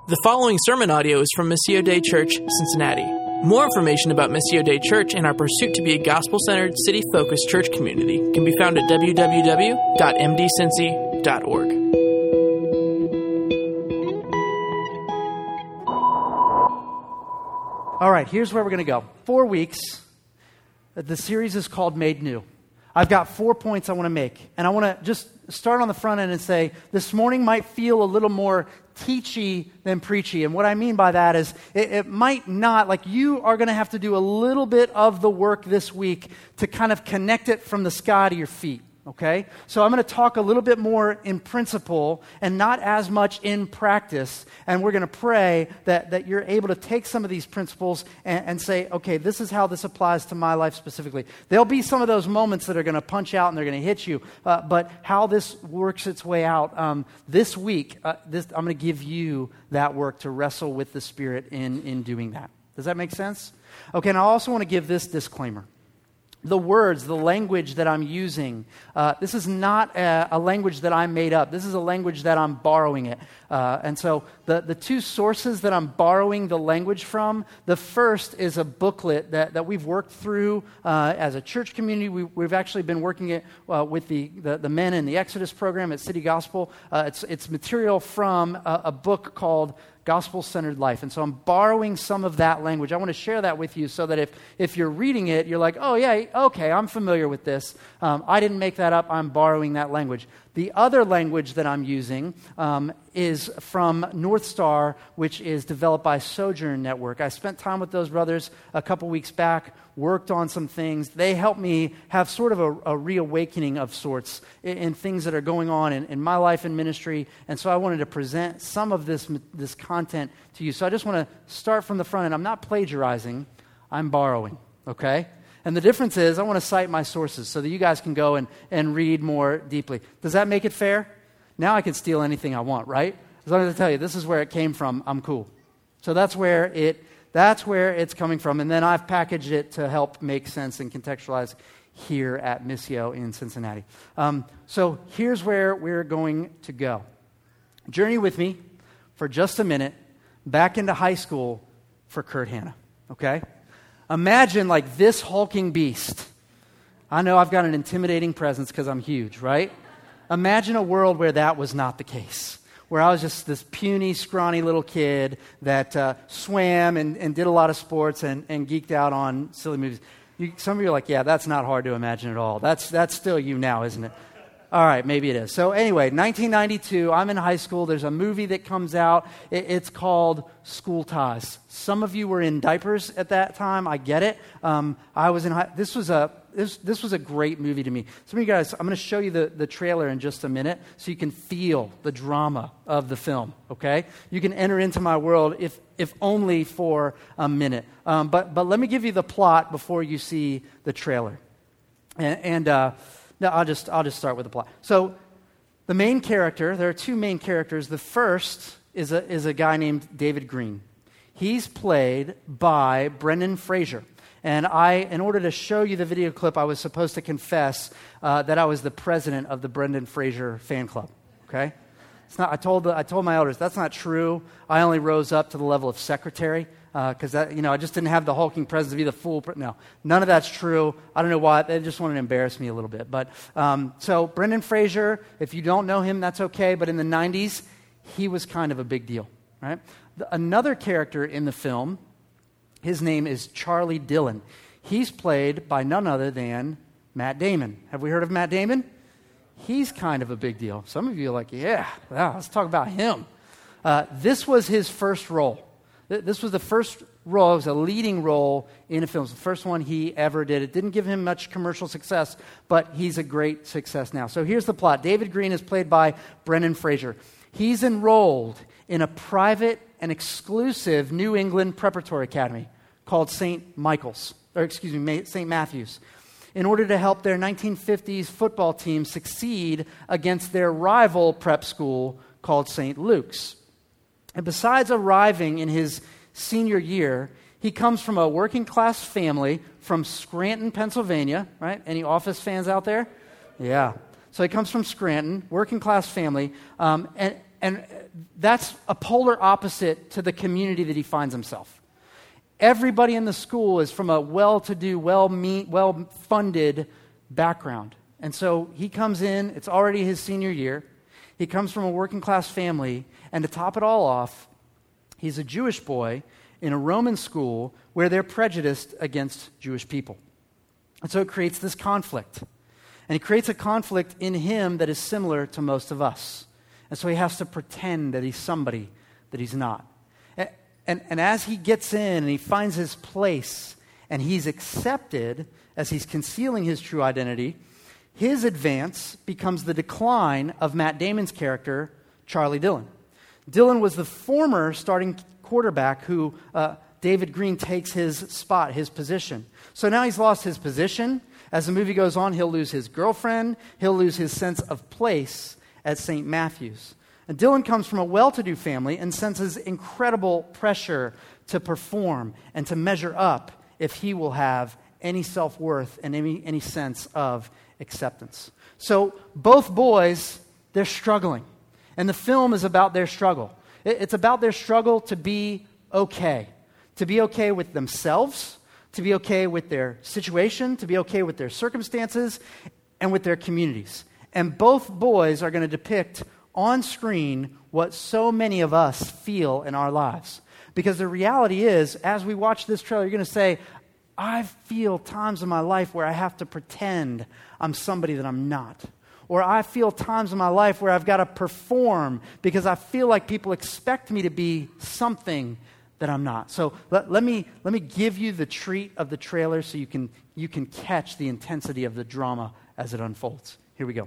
The following sermon audio is from Missio Dei Church, Cincinnati. More information about Missio Dei Church and our pursuit to be a gospel-centered, city-focused church community can be found at www.mdcincy.org. All right, here's where we're going to go. 4 weeks. The series is called Made New. I've got 4 points I want to make. And I want to just start on the front end and say, this morning might feel a little more teachy than preachy. And what I mean by that is it might not, like you are going to have to do a little bit of the work this week to kind of connect it from the sky to your feet. Okay? So I'm going to talk a little bit more in principle and not as much in practice. And we're going to pray that you're able to take some of these principles and say, okay, this is how this applies to my life specifically. There'll be some of those moments that are going to punch out and they're going to hit you. But how this works its way out this week, I'm going to give you that work to wrestle with the Spirit in doing that. Does that make sense? Okay, and I also want to give this disclaimer. The words, the language that I'm using, this is not a language that I made up. This is a language that I'm borrowing it. And so the two sources that I'm borrowing the language from, the first is a booklet that we've worked through as a church community. We've actually been working it with the men in the Exodus program at City Gospel. It's material from a book called Gospel-Centered Life. And so I'm borrowing some of that language. I want to share that with you so that if you're reading it, you're like, oh yeah, okay, I'm familiar with this. I didn't make that up. I'm borrowing that language. The other language that I'm using is from North Star, which is developed by Sojourn Network. I spent time with those brothers a couple weeks back, worked on some things. They helped me have sort of a reawakening of sorts in things that are going on in my life and ministry. And so I wanted to present some of this content to you. So I just want to start from the front end. I'm not plagiarizing. I'm borrowing, okay? And the difference is I want to cite my sources so that you guys can go and read more deeply. Does that make it fair? Now I can steal anything I want, right? As long as I tell you this is where it came from, I'm cool. So that's where it's coming from. And then I've packaged it to help make sense and contextualize here at Missio in Cincinnati. So here's where we're going to go. Journey with me for just a minute back into high school for Kurt Hanna, okay? Imagine like this hulking beast. I know I've got an intimidating presence because I'm huge, right? Imagine a world where that was not the case, where I was just this puny, scrawny little kid that swam and did a lot of sports and geeked out on silly movies. Some of you are like, yeah, that's not hard to imagine at all. That's still you now, isn't it? All right, maybe it is. So anyway, 1992, I'm in high school. There's a movie that comes out. It's called School Ties. Some of you were in diapers at that time. I get it. I was in high. This was a great movie to me. Some of you guys, I'm going to show you the trailer in just a minute so you can feel the drama of the film, okay? You can enter into my world if only for a minute. But let me give you the plot before you see the trailer. No, I'll just start with the plot. So the main character, there are two main characters. The first is a guy named David Green. He's played by Brendan Fraser. And in order to show you the video clip, I was supposed to confess that I was the president of the Brendan Fraser fan club. Okay? It's not. I told my elders that's not true. I only rose up to the level of secretary because I just didn't have the hulking presence to be the full. No, none of that's true. I don't know why. They just wanted to embarrass me a little bit. But so Brendan Fraser, if you don't know him, that's okay. But in the 90s, he was kind of a big deal, right? Another character in the film, his name is Charlie Dillon. He's played by none other than Matt Damon. Have we heard of Matt Damon? He's kind of a big deal. Some of you are like, yeah, wow, let's talk about him. This was his first role. This was the first role. It was a leading role in a film. It was the first one he ever did. It didn't give him much commercial success, but he's a great success now. So here's the plot. David Green is played by Brendan Fraser. He's enrolled in a private and exclusive New England preparatory academy called St. Matthew's, in order to help their 1950s football team succeed against their rival prep school called St. Luke's. And besides arriving in his senior year, he comes from a working class family from Scranton, Pennsylvania, right? Any Office fans out there? Yeah. So he comes from Scranton, working class family, and that's a polar opposite to the community that he finds himself. Everybody in the school is from a well-to-do, well-funded background. And so he comes in, it's already his senior year. He comes from a working-class family, and to top it all off, he's a Jewish boy in a Roman school where they're prejudiced against Jewish people. And so it creates this conflict. And it creates a conflict in him that is similar to most of us. And so he has to pretend that he's somebody that he's not. And as he gets in and he finds his place and he's accepted as he's concealing his true identity, his advance becomes the decline of Matt Damon's character, Charlie Dillon. Dillon was the former starting quarterback who David Green takes his spot, his position. So now he's lost his position. As the movie goes on, he'll lose his girlfriend. He'll lose his sense of place at St. Matthew's. And Dillon comes from a well-to-do family and senses incredible pressure to perform and to measure up if he will have any self-worth and any sense of acceptance. So both boys, they're struggling. And the film is about their struggle. It's about their struggle to be okay with themselves, to be okay with their situation, to be okay with their circumstances, and with their communities. And both boys are going to depict on screen what so many of us feel in our lives. Because the reality is, as we watch this trailer, you're going to say, I feel times in my life where I have to pretend I'm somebody that I'm not. Or I feel times in my life where I've got to perform because I feel like people expect me to be something that I'm not. So let me give you the treat of the trailer so you can catch the intensity of the drama as it unfolds. Here we go.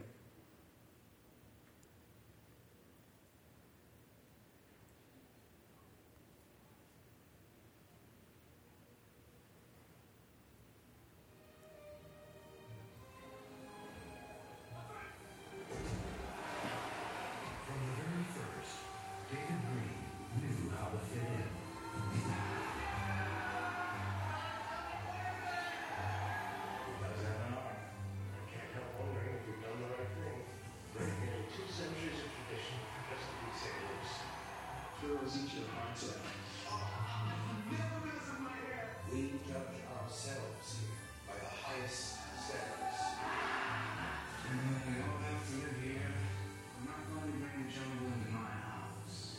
We judge ourselves here by the highest standards. We all have to live here. I'm not going to bring the jungle into my house.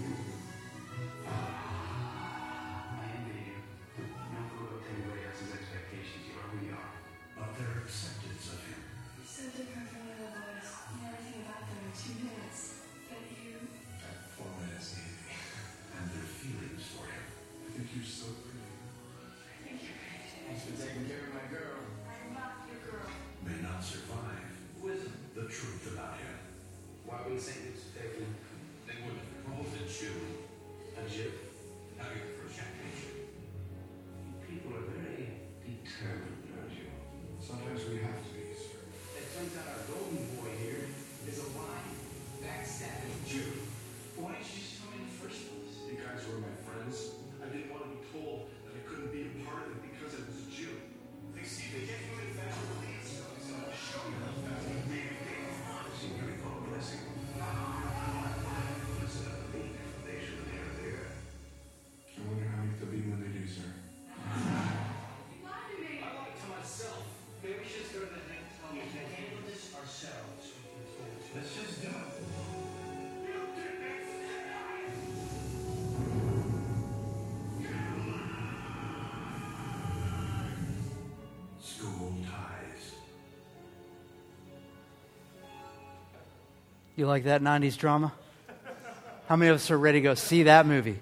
I envy you. Not for what anybody else's expectations. You are who you are. But their acceptance of him. You're so different from the other boys. You know everything about them in 2 minutes. But you... That 4 minutes easy. And their feelings for him. I think you're so pretty. Thanks for taking care of my girl. I'm not your girl. May not survive. Wisdom. The truth about him. Why would St. Luke's take him? They would have both a Jew. A Jew. Now you're for a championship. People are very determined, aren't you? Sometimes we have to be, sir. It turns out our golden boy here is a lying, backstabbing Jew. Why did you just tell me in the first place? You guys were my friends. I didn't want to be told that I couldn't be a part of it because I was a Jew. They see they get you in fast release. So I'll show you how fast you made it. See, you recall blessing. Listen to the beat. They should have there. I wonder how you feel being when they do, sir. You lied to me. I lied to myself. Maybe we should go to the next time. We can handle this ourselves. Let's just do it. School ties. You like that 90s drama? How many of us are ready to go see that movie?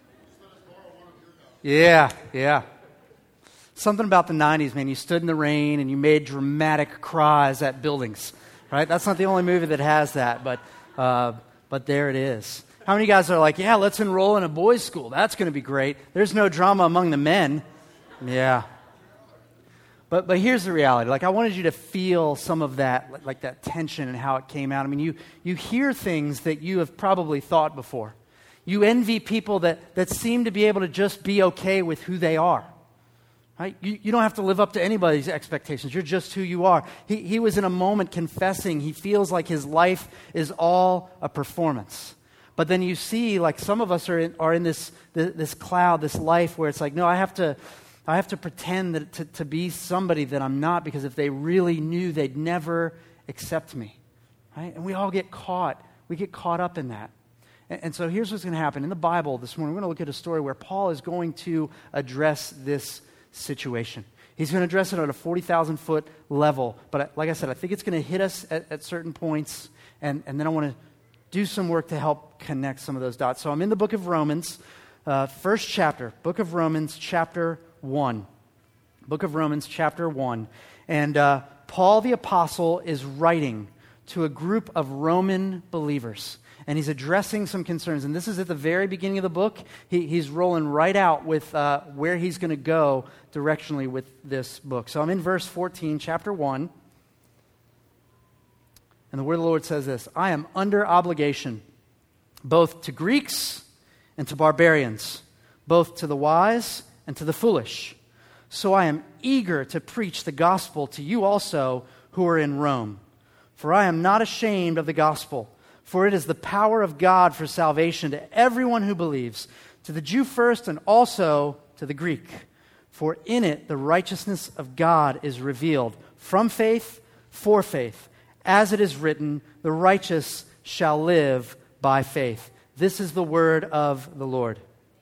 Yeah. Something about the 90s, man. You stood in the rain and you made dramatic cries at buildings, right? That's not the only movie that has that, but there it is. How many guys are like, yeah, let's enroll in a boys' school. That's going to be great. There's no drama among the men. Yeah. But here's the reality. Like, I wanted you to feel some of that, like that tension and how it came out. I mean, you hear things that you have probably thought before. You envy people that seem to be able to just be okay with who they are. Right? You don't have to live up to anybody's expectations. You're just who you are. He was in a moment confessing he feels like his life is all a performance. But then you see, like, some of us are in this cloud, this life where it's like, no, I have to pretend that to be somebody that I'm not, because if they really knew, they'd never accept me, right? And we all get caught. We get caught up in that. And so here's what's going to happen. In the Bible this morning, we're going to look at a story where Paul is going to address this situation. He's going to address it at a 40,000-foot level. But like I said, I think it's going to hit us at certain points, and then I want to do some work to help connect some of those dots. So I'm in the book of Romans, first chapter, book of Romans, chapter 1. Book of Romans, chapter 1. And Paul the Apostle is writing to a group of Roman believers. And he's addressing some concerns. And this is at the very beginning of the book. He's rolling right out with where he's going to go directionally with this book. So I'm in verse 14, chapter 1. And the word of the Lord says this: I am under obligation, both to Greeks and to barbarians, both to the wise and to the foolish. So I am eager to preach the gospel to you also who are in Rome. For I am not ashamed of the gospel, for it is the power of God for salvation to everyone who believes, to the Jew first and also to the Greek. For in it the righteousness of God is revealed from faith for faith. As it is written, the righteous shall live by faith. This is the word of the Lord.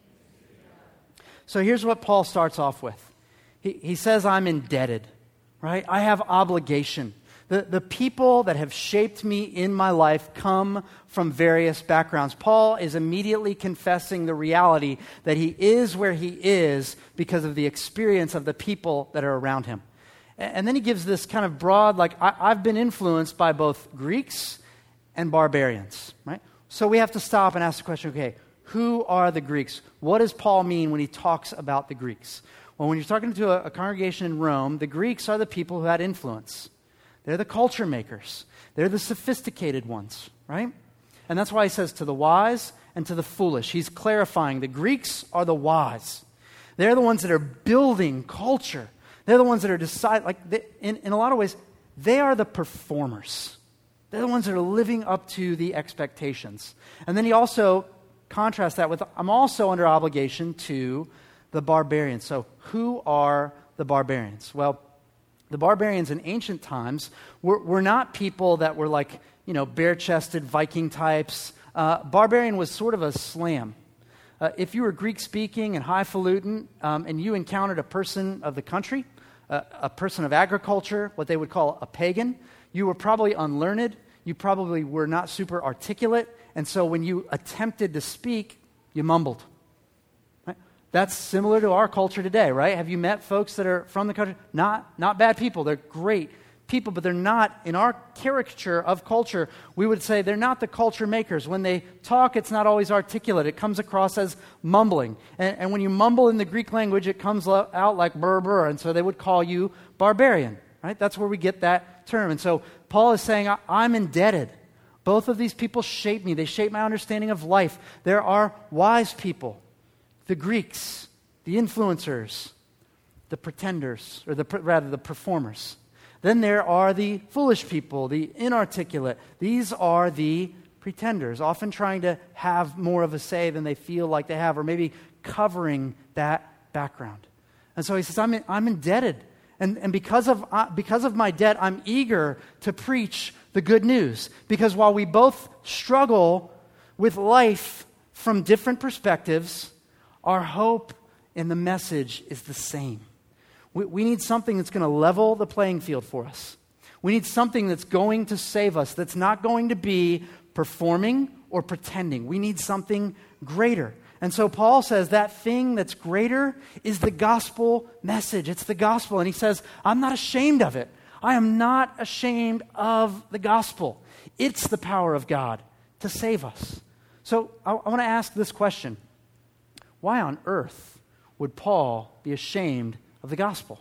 So here's what Paul starts off with. He says, I'm indebted, right? I have obligation. The people that have shaped me in my life come from various backgrounds. Paul is immediately confessing the reality that he is where he is because of the experience of the people that are around him. And then he gives this kind of broad, like, I've been influenced by both Greeks and barbarians, right? So we have to stop and ask the question, okay, who are the Greeks? What does Paul mean when he talks about the Greeks? Well, when you're talking to a congregation in Rome, the Greeks are the people who had influence. They're the culture makers. They're the sophisticated ones, right? And that's why he says to the wise and to the foolish. He's clarifying the Greeks are the wise. They're the ones that are building culture. They're the ones that are in a lot of ways, they are the performers. They're the ones that are living up to the expectations. And then he also contrasts that with, I'm also under obligation to the barbarians. So who are the barbarians? Well, the barbarians in ancient times were not people that were like, bare-chested Viking types. Barbarian was sort of a slam. If you were Greek-speaking and highfalutin, and you encountered a person of the country, a person of agriculture, what they would call a pagan, you were probably unlearned, you probably were not super articulate, and so when you attempted to speak, you mumbled. Right? That's similar to our culture today, right? Have you met folks that are from the country? Not bad people, they're great people, but they're not, in our caricature of culture, we would say they're not the culture makers. When they talk, it's not always articulate. It comes across as mumbling. And when you mumble in the Greek language, it comes out like brr, brr, and so they would call you barbarian, right? That's where we get that term. And so Paul is saying, I'm indebted. Both of these people shape me. They shape my understanding of life. There are wise people, the Greeks, the influencers, the pretenders, or the performers. Then there are the foolish people, the inarticulate. These are the pretenders, often trying to have more of a say than they feel like they have, or maybe covering that background. And so he says, I'm indebted. And because of my debt, I'm eager to preach the good news. Because while we both struggle with life from different perspectives, our hope in the message is the same. We need something that's going to level the playing field for us. We need something that's going to save us, that's not going to be performing or pretending. We need something greater. And so Paul says that thing that's greater is the gospel message. It's the gospel. And he says, I'm not ashamed of it. I am not ashamed of the gospel. It's the power of God to save us. So I want to ask this question. Why on earth would Paul be ashamed of the gospel?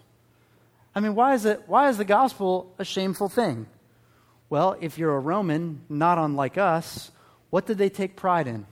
I mean, why is the gospel a shameful thing? Well, if you're a Roman, not unlike us, what did they take pride in?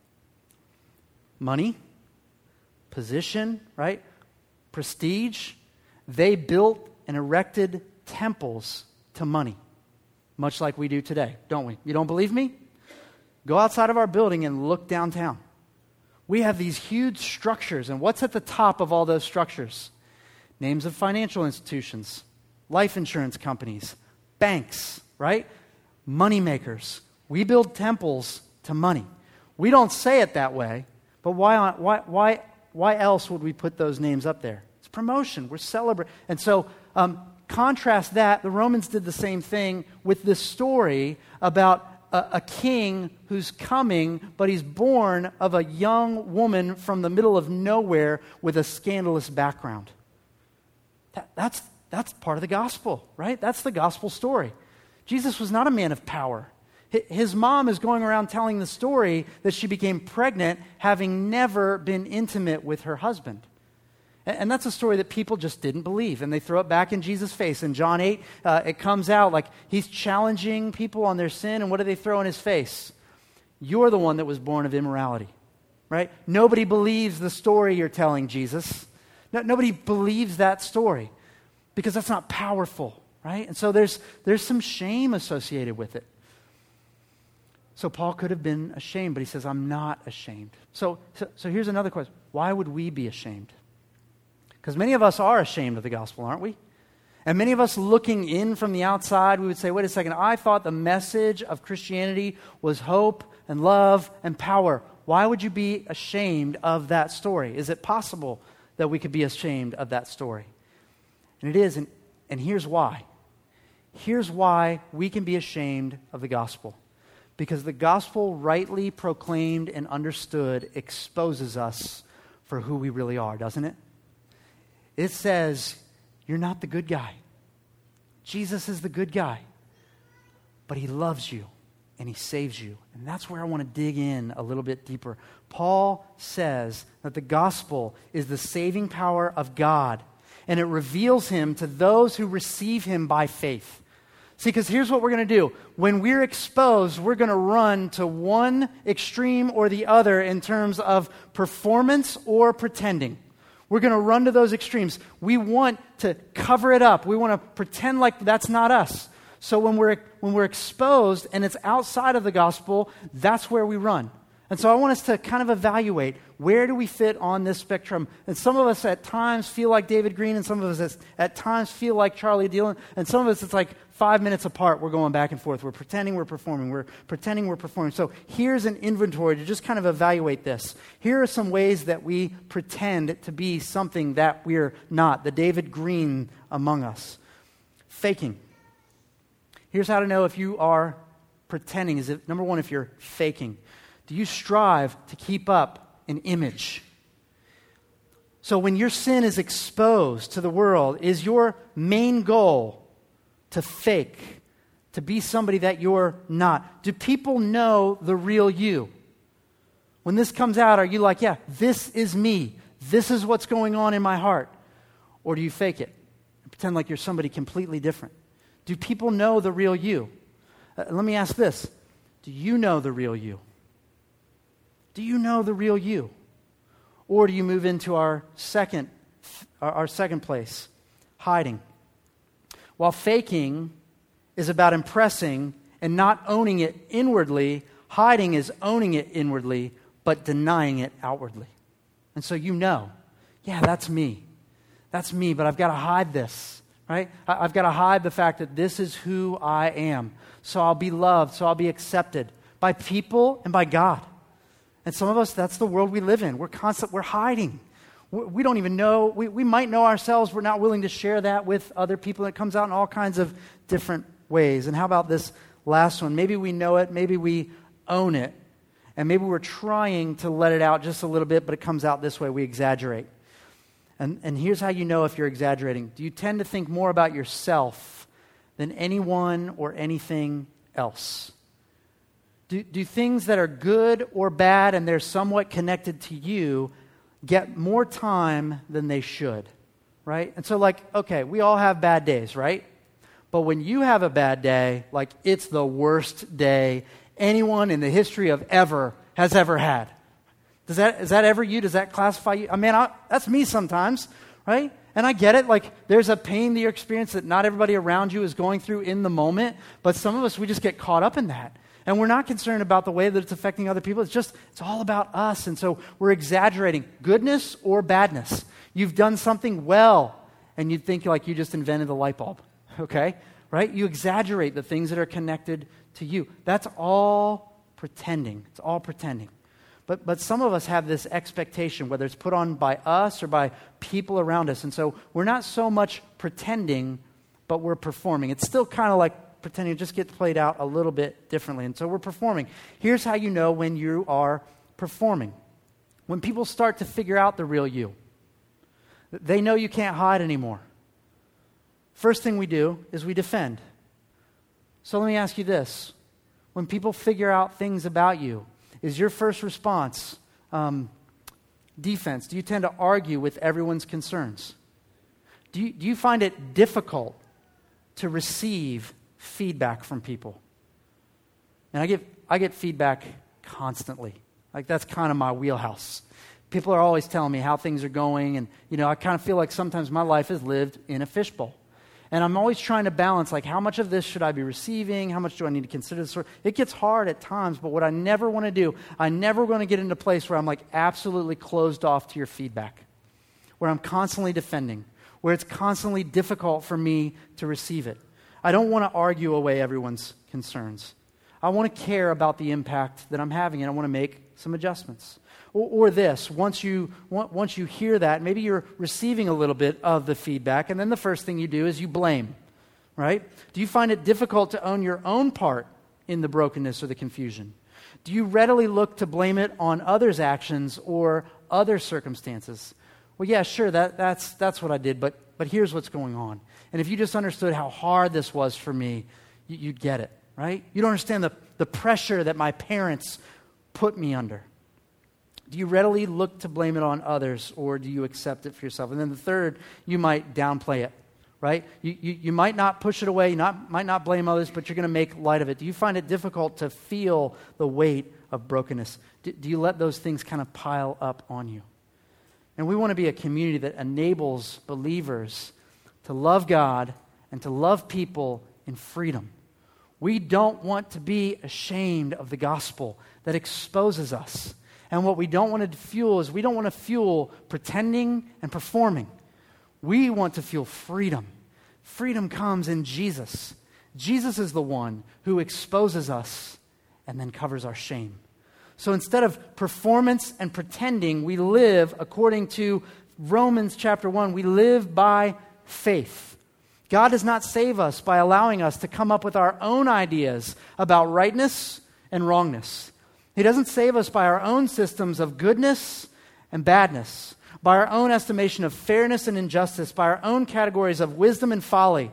Money, position, right? Prestige. They built and erected temples to money, much like we do today, don't we? You don't believe me? Go outside of our building and look downtown. We have these huge structures, and what's at the top of all those structures? Names of financial institutions, life insurance companies, banks, right? Money makers. We build temples to money. We don't say it that way, but why else would we put those names up there? It's promotion. We're celebrating. And so contrast that. The Romans did the same thing with this story about a king who's coming, but he's born of a young woman from the middle of nowhere with a scandalous background. That's part of the gospel, right? That's the gospel story. Jesus was not a man of power. His mom is going around telling the story that she became pregnant having never been intimate with her husband. And that's a story that people just didn't believe, and they throw it back in Jesus' face. In John 8, it comes out like he's challenging people on their sin, and what do they throw in his face? You're the one that was born of immorality, right? Nobody believes the story you're telling, Jesus. Nobody believes that story because that's not powerful, right? And so there's some shame associated with it. So Paul could have been ashamed, but he says, I'm not ashamed. So here's another question. Why would we be ashamed? Because many of us are ashamed of the gospel, aren't we? And many of us looking in from the outside, we would say, wait a second, I thought the message of Christianity was hope and love and power. Why would you be ashamed of that story? Is it possible that we could be ashamed of that story? And it is, and here's why. Here's why we can be ashamed of the gospel. Because the gospel, rightly proclaimed and understood, exposes us for who we really are, doesn't it? It says, you're not the good guy. Jesus is the good guy. But he loves you and he saves you. And that's where I want to dig in a little bit deeper. Paul says that the gospel is the saving power of God, and it reveals him to those who receive him by faith. See, because here's what we're going to do. When we're exposed, we're going to run to one extreme or the other in terms of performance or pretending. We're going to run to those extremes. We want to cover it up. We want to pretend like that's not us. So when we're exposed and it's outside of the gospel, that's where we run. And so I want us to kind of evaluate, where do we fit on this spectrum? And some of us at times feel like David Green, and some of us at times feel like Charlie Dillon, and some of us it's like 5 minutes apart, we're going back and forth. We're pretending we're performing. We're pretending we're performing. So here's an inventory to just kind of evaluate this. Here are some ways that we pretend to be something that we're not, the David Green among us. Faking. Here's how to know if you are pretending. Is it, number one, if you're faking. Do you strive to keep up an image? So when your sin is exposed to the world, is your main goal to fake, to be somebody that you're not? Do people know the real you? When this comes out, are you like, yeah, this is me. This is what's going on in my heart. Or do you fake it and pretend like you're somebody completely different? Do people know the real you? Let me ask this. Do you know the real you? Do you know the real you? Or do you move into our second place, hiding? While faking is about impressing and not owning it inwardly, hiding is owning it inwardly, but denying it outwardly. And so you know, yeah, that's me. That's me, but I've got to hide this, right? I've got to hide the fact that this is who I am. So I'll be loved, so I'll be accepted by people and by God. And some of us, that's the world we live in. We're hiding. We don't even know. We might know ourselves. We're not willing to share that with other people. It comes out in all kinds of different ways. And how about this last one? Maybe we know it. Maybe we own it. And maybe we're trying to let it out just a little bit, but it comes out this way. We exaggerate. And here's how you know if you're exaggerating. Do you tend to think more about yourself than anyone or anything else? Do things that are good or bad and they're somewhat connected to you get more time than they should, right? And so okay, we all have bad days, right? But when you have a bad day, it's the worst day anyone in the history of ever has ever had. Is that ever you? Does that classify you? I mean, that's me sometimes, right? And I get it. There's a pain that you experience that not everybody around you is going through in the moment. But some of us, we just get caught up in that. And we're not concerned about the way that it's affecting other people. It's all about us. And so we're exaggerating goodness or badness. You've done something well, and you'd think like you just invented the light bulb, okay? Right? You exaggerate the things that are connected to you. That's all pretending. It's all pretending. But some of us have this expectation, whether it's put on by us or by people around us. And so we're not so much pretending, but we're performing. It's still kind of like pretending, it just gets played out a little bit differently. And so we're performing. Here's how you know when you are performing. When people start to figure out the real you, they know you can't hide anymore. First thing we do is we defend. So let me ask you this. When people figure out things about you, is your first response defense? Do you tend to argue with everyone's concerns? Do you find it difficult to receive feedback from people? And I get feedback constantly. Like that's kind of my wheelhouse. People are always telling me how things are going, and I kind of feel like sometimes my life is lived in a fishbowl. And I'm always trying to balance, like, how much of this should I be receiving? How much do I need to consider this? It gets hard at times, but what I never want to do, I never want to get into a place where I'm, like, absolutely closed off to your feedback, where I'm constantly defending, where it's constantly difficult for me to receive it. I don't want to argue away everyone's concerns. I want to care about the impact that I'm having, and I want to make some adjustments. Or this, once you hear that, maybe you're receiving a little bit of the feedback, and then the first thing you do is you blame, right? Do you find it difficult to own your own part in the brokenness or the confusion? Do you readily look to blame it on others' actions or other circumstances? Well, yeah, sure, that's what I did, but here's what's going on. And if you just understood how hard this was for me, you'd get it, right? You don't understand the pressure that my parents put me under. Do you readily look to blame it on others, or do you accept it for yourself? And then the third, you might downplay it, right? You might not push it away, you might not blame others, but you're going to make light of it. Do you find it difficult to feel the weight of brokenness? Do you let those things kind of pile up on you? And we want to be a community that enables believers to love God and to love people in freedom. We don't want to be ashamed of the gospel that exposes us. And what we don't want to fuel is we don't want to fuel pretending and performing. We want to fuel freedom. Freedom comes in Jesus. Jesus is the one who exposes us and then covers our shame. So instead of performance and pretending, we live according to Romans chapter 1. We live by faith. God does not save us by allowing us to come up with our own ideas about rightness and wrongness. He doesn't save us by our own systems of goodness and badness, by our own estimation of fairness and injustice, by our own categories of wisdom and folly.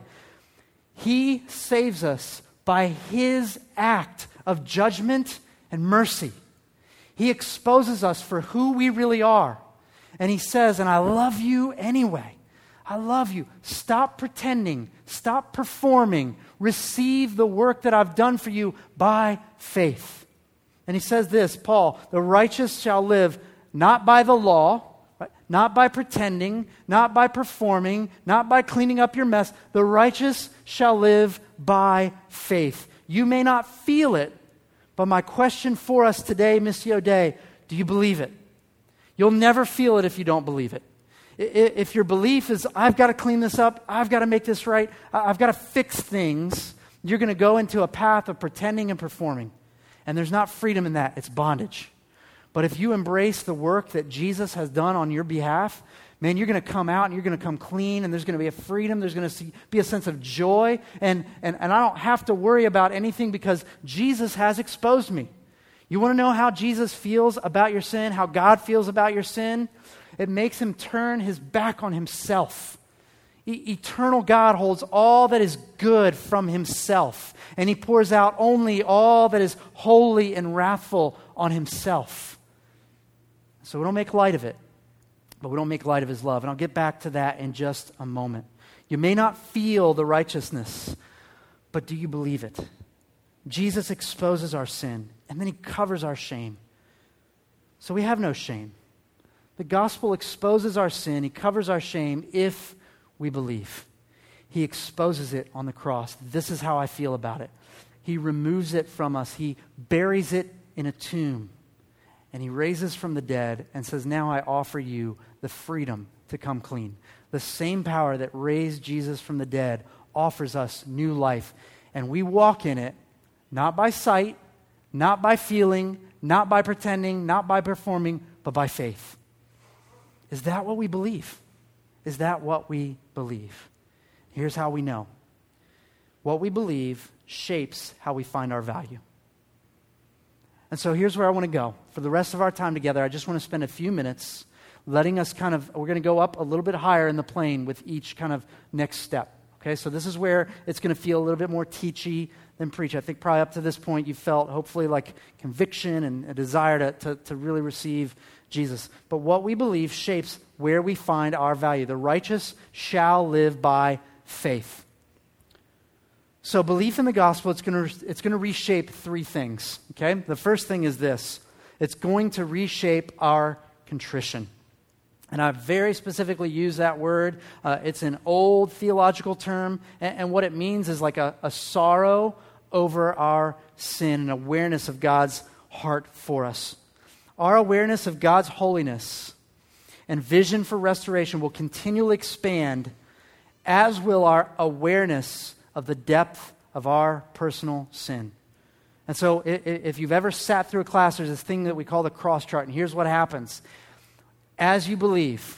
He saves us by His act of judgment and mercy. He exposes us for who we really are. And He says, and I love you anyway. I love you. Stop pretending. Stop performing. Receive the work that I've done for you by faith. And he says this, Paul, the righteous shall live not by the law, right? Not by pretending, not by performing, not by cleaning up your mess. The righteous shall live by faith. You may not feel it, but my question for us today, Missio Dei, do you believe it? You'll never feel it if you don't believe it. If your belief is, I've got to clean this up, I've got to make this right, I've got to fix things, you're going to go into a path of pretending and performing. And there's not freedom in that. It's bondage. But if you embrace the work that Jesus has done on your behalf, man, you're going to come out and you're going to come clean, and there's going to be a freedom. There's going to be a sense of joy. And I don't have to worry about anything because Jesus has exposed me. You want to know how Jesus feels about your sin, how God feels about your sin? It makes Him turn His back on Himself. Eternal God holds all that is good from Himself, and He pours out only all that is holy and wrathful on Himself. So we don't make light of it, but we don't make light of His love. And I'll get back to that in just a moment. You may not feel the righteousness, but do you believe it? Jesus exposes our sin, and then He covers our shame. So we have no shame. The gospel exposes our sin. He covers our shame if we believe. He exposes it on the cross. This is how I feel about it. He removes it from us. He buries it in a tomb. And he raises from the dead and says, now I offer you the freedom to come clean. The same power that raised Jesus from the dead offers us new life. And we walk in it, not by sight, not by feeling, not by pretending, not by performing, but by faith. Is that what we believe? Is that what we believe? Here's how we know. What we believe shapes how we find our value. And so here's where I want to go. For the rest of our time together, I just want to spend a few minutes letting us we're going to go up a little bit higher in the plane with each kind of next step. Okay, so this is where it's going to feel a little bit more teachy than preachy. I think probably up to this point you felt hopefully like conviction and a desire to really receive Jesus. But what we believe shapes where we find our value. The righteous shall live by faith. So belief in the gospel, it's going to reshape three things. Okay, the first thing is this: it's going to reshape our contrition. And I very specifically use that word. It's an old theological term, and what it means is like a sorrow over our sin, an awareness of God's heart for us. Our awareness of God's holiness and vision for restoration will continually expand, as will our awareness of the depth of our personal sin. And so if you've ever sat through a class, there's this thing that we call the cross chart, and here's what happens. As you believe,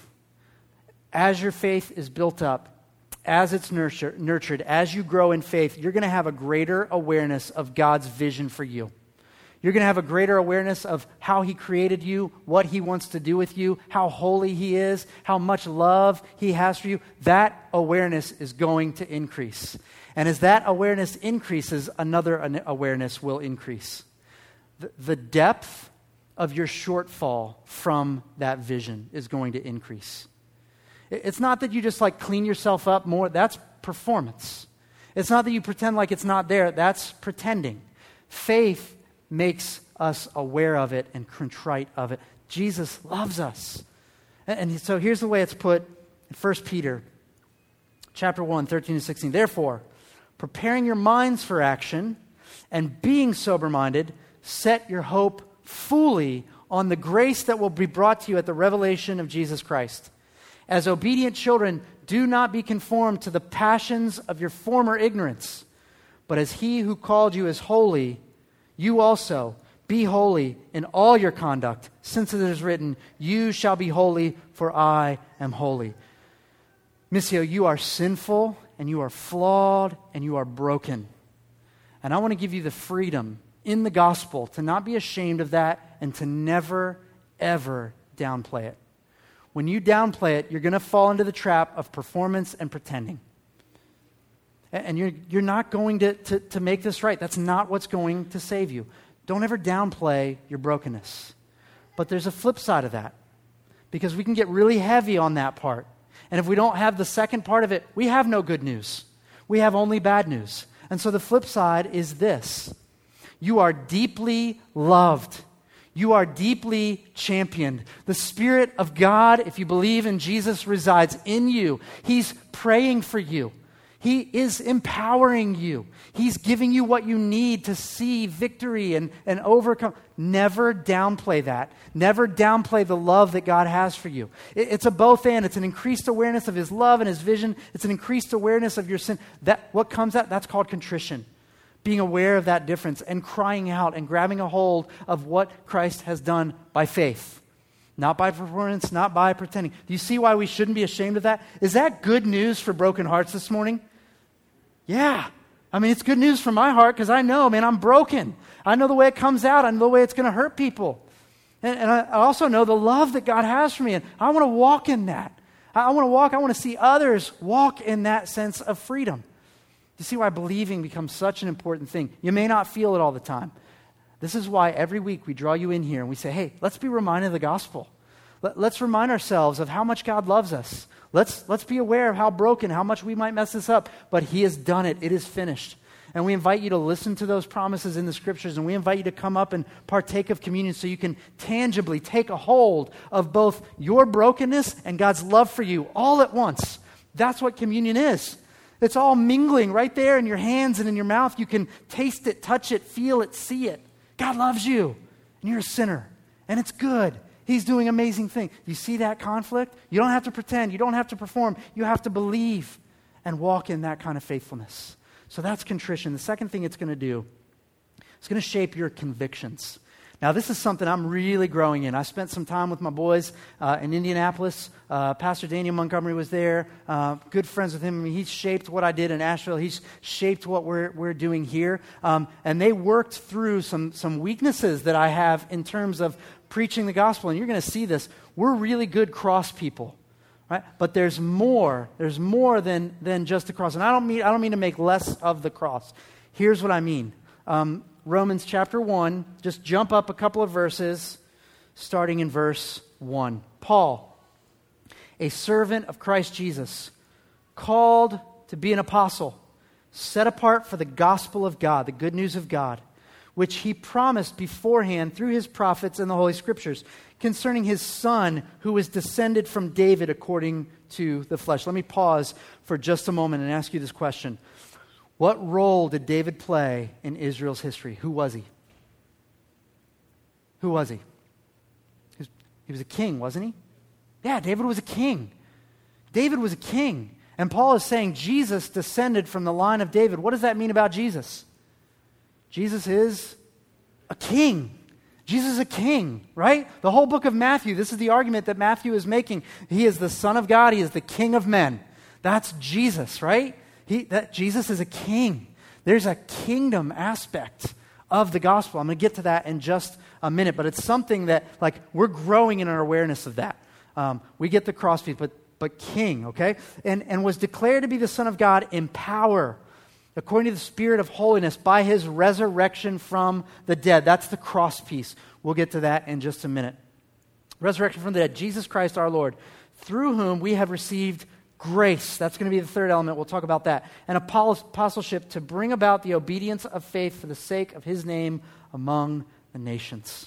as your faith is built up, as it's nurtured, as you grow in faith, you're going to have a greater awareness of God's vision for you. You're going to have a greater awareness of how He created you, what He wants to do with you, how holy He is, how much love He has for you. That awareness is going to increase. And as that awareness increases, another awareness will increase. The depth of your shortfall from that vision is going to increase. It's not that you just like clean yourself up more. That's performance. It's not that you pretend like it's not there. That's pretending. Faith makes us aware of it and contrite of it. Jesus loves us. And so here's the way it's put in 1 Peter chapter 1, 13 and 16. Therefore, preparing your minds for action and being sober-minded, set your hope fully on the grace that will be brought to you at the revelation of Jesus Christ. As obedient children, do not be conformed to the passions of your former ignorance, but as He who called you is holy, you also be holy in all your conduct, since it is written, you shall be holy, for I am holy. Missio, you are sinful, and you are flawed, and you are broken. And I want to give you the freedom in the gospel to not be ashamed of that and to never, ever downplay it. When you downplay it, you're going to fall into the trap of performance and pretending. And you're not going to make this right. That's not what's going to save you. Don't ever downplay your brokenness. But there's a flip side of that, because we can get really heavy on that part. And if we don't have the second part of it, we have no good news. We have only bad news. And so the flip side is this: you are deeply loved. You are deeply championed. The Spirit of God, if you believe in Jesus, resides in you. He's praying for you. He is empowering you. He's giving you what you need to see victory and overcome. Never downplay that. Never downplay the love that God has for you. It's a both and. It's an increased awareness of His love and His vision. It's an increased awareness of your sin. What comes out, that's called contrition. Being aware of that difference and crying out and grabbing a hold of what Christ has done by faith. Not by performance, not by pretending. Do you see why we shouldn't be ashamed of that? Is that good news for broken hearts this morning? Yeah. I mean, it's good news for my heart because I know, man, I'm broken. I know the way it comes out. I know the way it's going to hurt people. And I also know the love that God has for me. And I want to walk in that. I want to see others walk in that sense of freedom. You see why believing becomes such an important thing. You may not feel it all the time. This is why every week we draw you in here and we say, hey, let's be reminded of the gospel. Let's remind ourselves of how much God loves us. Let's be aware of how broken, how much we might mess this up, but He has done it. It is finished. And we invite you to listen to those promises in the Scriptures, and we invite you to come up and partake of communion so you can tangibly take a hold of both your brokenness and God's love for you all at once. That's what communion is. It's all mingling right there in your hands and in your mouth. You can taste it, touch it, feel it, see it. God loves you, and you're a sinner, and it's good. He's doing amazing things. You see that conflict? You don't have to pretend. You don't have to perform. You have to believe and walk in that kind of faithfulness. So that's contrition. The second thing it's going to do, it's going to shape your convictions. Now, this is something I'm really growing in. I spent some time with my boys in Indianapolis. Pastor Daniel Montgomery was there. Good friends with him. I mean, he shaped what I did in Asheville. He's shaped what we're doing here. And they worked through some weaknesses that I have in terms of preaching the gospel. And you're going to see this. We're really good cross people, right? But there's more. There's more than just the cross. And I don't mean to make less of the cross. Here's what I mean. Romans chapter 1, just jump up a couple of verses, starting in verse 1. Paul, a servant of Christ Jesus, called to be an apostle, set apart for the gospel of God, the good news of God, which he promised beforehand through his prophets in the Holy Scriptures, concerning his Son, who was descended from David according to the flesh. Let me pause for just a moment and ask you this question. What role did David play in Israel's history? Who was he? Who was he? He was a king, wasn't he? Yeah, David was a king. David was a king. And Paul is saying Jesus descended from the line of David. What does that mean about Jesus? Jesus is a king. Jesus is a king, right? The whole book of Matthew, this is the argument that Matthew is making. He is the Son of God. He is the King of men. That's Jesus, right? Jesus is a king. There's a kingdom aspect of the gospel. I'm going to get to that in just a minute, but it's something that, like, we're growing in our awareness of that. We get the cross piece, but king, okay? And was declared to be the Son of God in power, according to the Spirit of holiness, by his resurrection from the dead. That's the cross piece. We'll get to that in just a minute. Resurrection from the dead, Jesus Christ our Lord, through whom we have received grace. That's going to be the third element. We'll talk about that. And apostleship to bring about the obedience of faith for the sake of his name among the nations.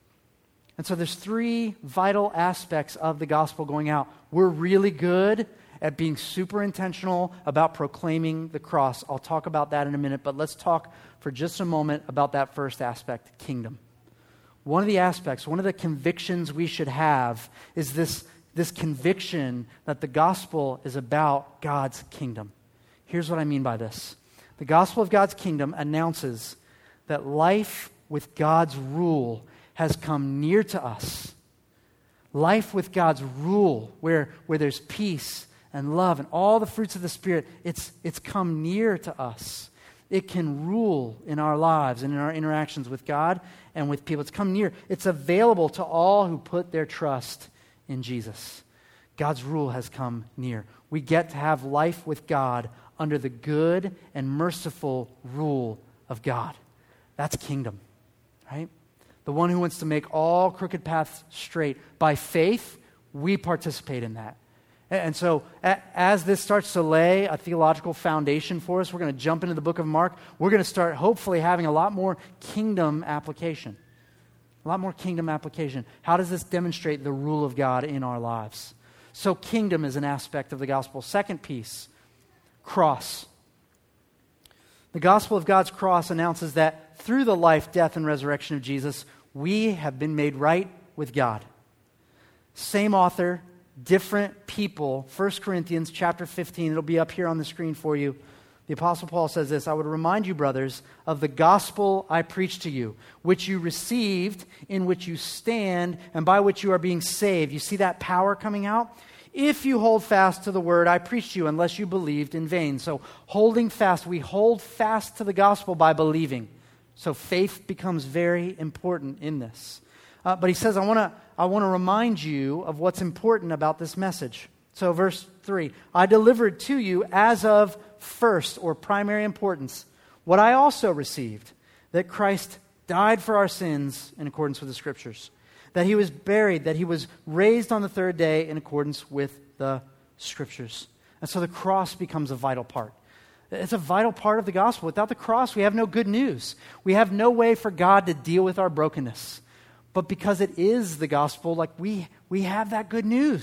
And so there's three vital aspects of the gospel going out. We're really good at being super intentional about proclaiming the cross. I'll talk about that in a minute, but let's talk for just a moment about that first aspect, kingdom. One of the aspects, one of the convictions we should have is this conviction that the gospel is about God's kingdom. Here's what I mean by this. The gospel of God's kingdom announces that life with God's rule has come near to us. Life with God's rule, where there's peace and love and all the fruits of the Spirit, it's come near to us. It can rule in our lives and in our interactions with God and with people. It's come near. It's available to all who put their trust in Jesus. God's rule has come near. We get to have life with God under the good and merciful rule of God. That's kingdom, right? The one who wants to make all crooked paths straight. By faith, we participate in that. And so as this starts to lay a theological foundation for us, we're going to jump into the book of Mark. We're going to start hopefully having a lot more kingdom application. A lot more kingdom application. How does this demonstrate the rule of God in our lives? So kingdom is an aspect of the gospel. Second piece, cross. The gospel of God's cross announces that through the life, death, and resurrection of Jesus, we have been made right with God. Same author, different people. 1 Corinthians chapter 15. It'll be up here on the screen for you. The Apostle Paul says this, I would remind you, brothers, of the gospel I preached to you, which you received, in which you stand, and by which you are being saved. You see that power coming out? If you hold fast to the word I preached to you, unless you believed in vain. So holding fast, we hold fast to the gospel by believing. So faith becomes very important in this. But he says, I want to remind you of what's important about this message. So verse 3, I delivered to you as of first or primary importance what I also received, that Christ died for our sins in accordance with the Scriptures, that he was buried, that he was raised on the third day in accordance with the Scriptures. And so the cross becomes a vital part. It's a vital part of the gospel. Without the cross, we have no good news. We have no way for God to deal with our brokenness. But because it is the gospel, like we have that good news.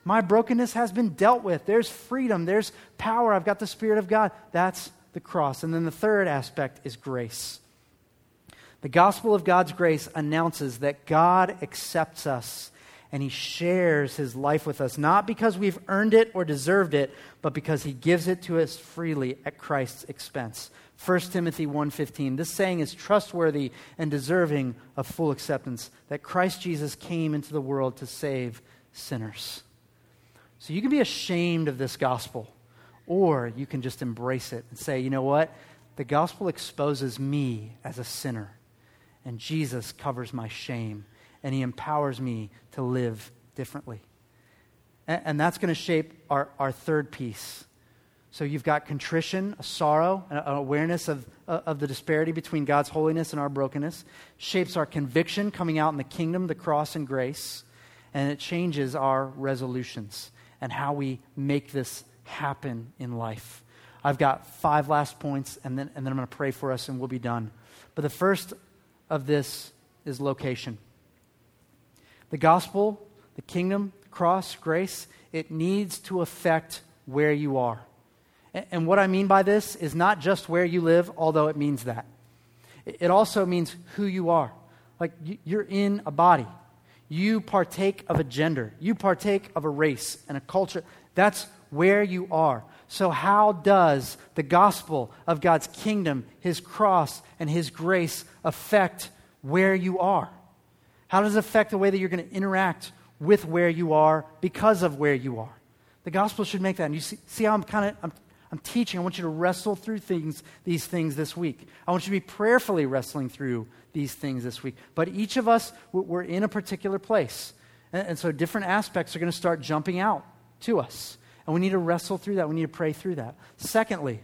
My brokenness has been dealt with. There's freedom. There's power. I've got the Spirit of God. That's the cross. And then the third aspect is grace. The gospel of God's grace announces that God accepts us and he shares his life with us, not because we've earned it or deserved it, but because he gives it to us freely at Christ's expense. 1 Timothy 1:15, this saying is trustworthy and deserving of full acceptance, that Christ Jesus came into the world to save sinners. So you can be ashamed of this gospel, or you can just embrace it and say, you know what? The gospel exposes me as a sinner, and Jesus covers my shame, and he empowers me to live differently. And that's going to shape our third piece. So you've got contrition, a sorrow, an awareness of the disparity between God's holiness and our brokenness. Shapes our conviction coming out in the kingdom, the cross, and grace. And it changes our resolutions and how we make this happen in life. I've got 5 last points, and then I'm going to pray for us, and we'll be done. But the first of this is location. The gospel, the kingdom, cross, grace, it needs to affect where you are. And what I mean by this is not just where you live, although it means that. It also means who you are. Like you're in a body. You partake of a gender. You partake of a race and a culture. That's where you are. So how does the gospel of God's kingdom, his cross, and his grace affect where you are? How does it affect the way that you're going to interact with where you are because of where you are? The gospel should make that. And you see how I'm teaching. I want you to wrestle through these things this week. I want you to be prayerfully wrestling through these things this week. But each of us, we're in a particular place. And so different aspects are going to start jumping out to us. And we need to wrestle through that. We need to pray through that. Secondly,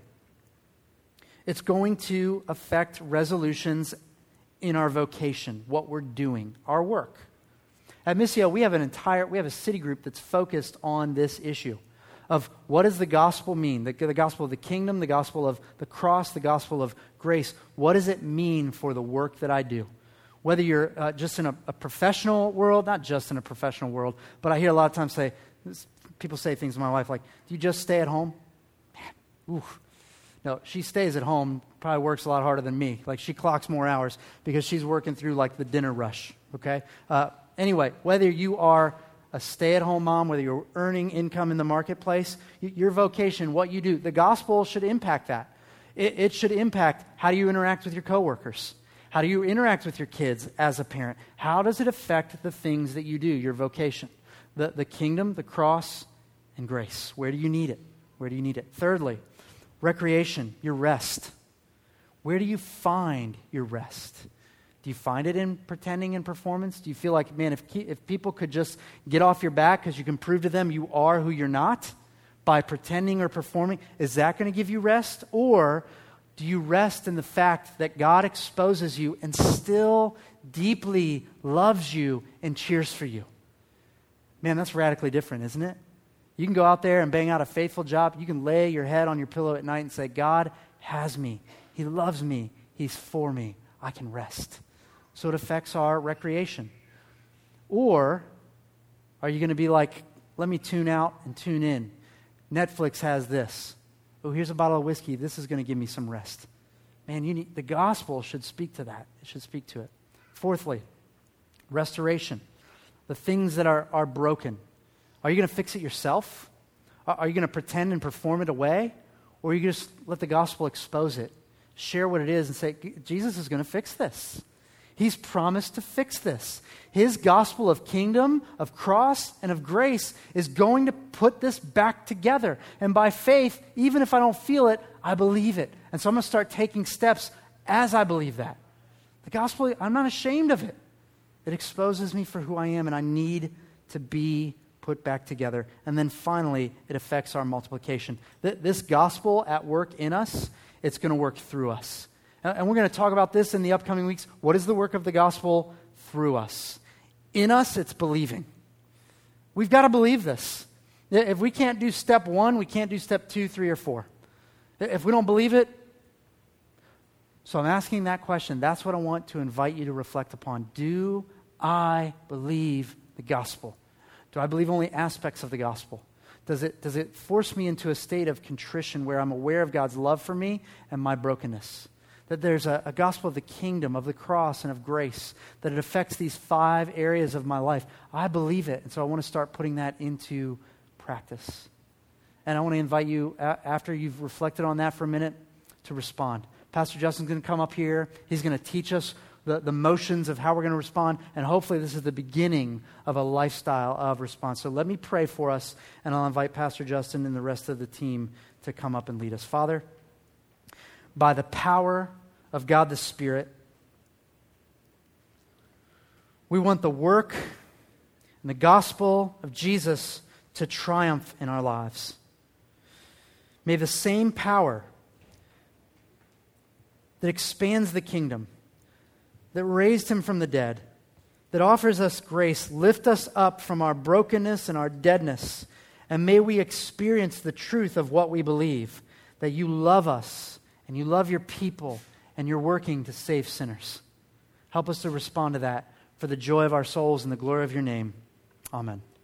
it's going to affect resolutions in our vocation, what we're doing, our work. At Missio, we have a city group that's focused on this issue of what does the gospel mean? The gospel of the kingdom, the gospel of the cross, the gospel of grace. What does it mean for the work that I do? Whether you're just in a professional world, not just in a professional world, but I hear a lot of times people say things to my wife like, do you just stay at home? Man, oof. No, she stays at home, probably works a lot harder than me. Like she clocks more hours because she's working through like the dinner rush, okay? Anyway, whether you are a stay-at-home mom, whether you're earning income in the marketplace, your vocation, what you do, the gospel should impact that. It should impact how do you interact with your coworkers? How do you interact with your kids as a parent? How does it affect the things that you do, your vocation? The kingdom, the cross, and grace. Where do you need it? Where do you need it? Thirdly, recreation, your rest. Where do you find your rest? Do you find it in pretending and performance? Do you feel like, man, if people could just get off your back because you can prove to them you are who you're not by pretending or performing, is that going to give you rest? Or do you rest in the fact that God exposes you and still deeply loves you and cheers for you? Man, that's radically different, isn't it? You can go out there and bang out a faithful job. You can lay your head on your pillow at night and say, God has me. He loves me. He's for me. I can rest. So it affects our recreation. Or are you going to be like, let me tune out and tune in? Netflix has this. Oh, here's a bottle of whiskey. This is going to give me some rest. Man, the gospel should speak to that. It should speak to it. Fourthly, restoration. The things that are broken. Are you going to fix it yourself? Are you going to pretend and perform it away? Or are you going to just let the gospel expose it? Share what it is and say, Jesus is going to fix this. He's promised to fix this. His gospel of kingdom, of cross, and of grace is going to put this back together. And by faith, even if I don't feel it, I believe it. And so I'm going to start taking steps as I believe that. The gospel, I'm not ashamed of it. It exposes me for who I am, and I need to be put back together. And then finally, it affects our multiplication. This gospel at work in us, it's going to work through us. And we're going to talk about this in the upcoming weeks. What is the work of the gospel through us? In us, it's believing. We've got to believe this. If we can't do step 1, we can't do step 2, 3, or 4. If we don't believe it, so I'm asking that question. That's what I want to invite you to reflect upon. Do I believe the gospel? Do I believe only aspects of the gospel? Does it force me into a state of contrition where I'm aware of God's love for me and my brokenness? That there's a gospel of the kingdom, of the cross, and of grace, that it affects these 5 areas of my life. I believe it, and so I want to start putting that into practice. And I want to invite you, after you've reflected on that for a minute, to respond. Pastor Justin's going to come up here. He's going to teach us the motions of how we're going to respond, and hopefully this is the beginning of a lifestyle of response. So let me pray for us, and I'll invite Pastor Justin and the rest of the team to come up and lead us. Father, by the power of God the Spirit, we want the work and the gospel of Jesus to triumph in our lives. May the same power that expands the kingdom, that raised him from the dead, that offers us grace, lift us up from our brokenness and our deadness, and may we experience the truth of what we believe, that you love us and you love your people and you're working to save sinners. Help us to respond to that for the joy of our souls and the glory of your name. Amen.